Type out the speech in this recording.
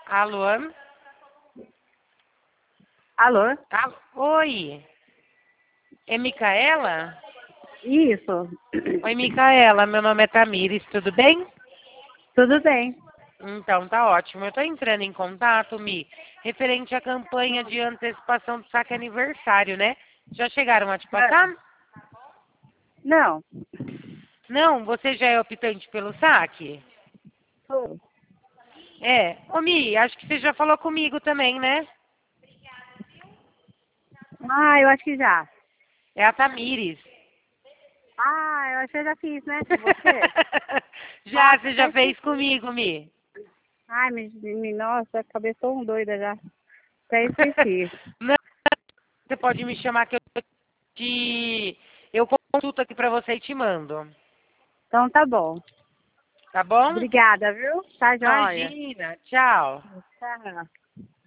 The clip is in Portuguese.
Alô? Alô? Oi, é Micaela? Isso. Oi, Micaela, meu nome é Tamires, tudo bem? Tudo bem. Então, tá ótimo. Eu tô entrando em contato, Mi, referente à campanha de antecipação do saque aniversário, né? Já chegaram a te passar? Não. Não, você já é optante pelo saque? Tô. É. Ô, Mi, acho que você já falou comigo também, né? Eu acho que já. É a Tamires. Eu acho que eu já fiz, né? Com você? Já, você Até já fez esqueci. comigo, Mi. Nossa, cabeça tão doida já. Até esqueci. Não, você pode me chamar que eu consulto aqui pra você e te mando. Então tá bom. Tá bom? Obrigada, viu? Tá joia. Imagina. Tchau. Tchau.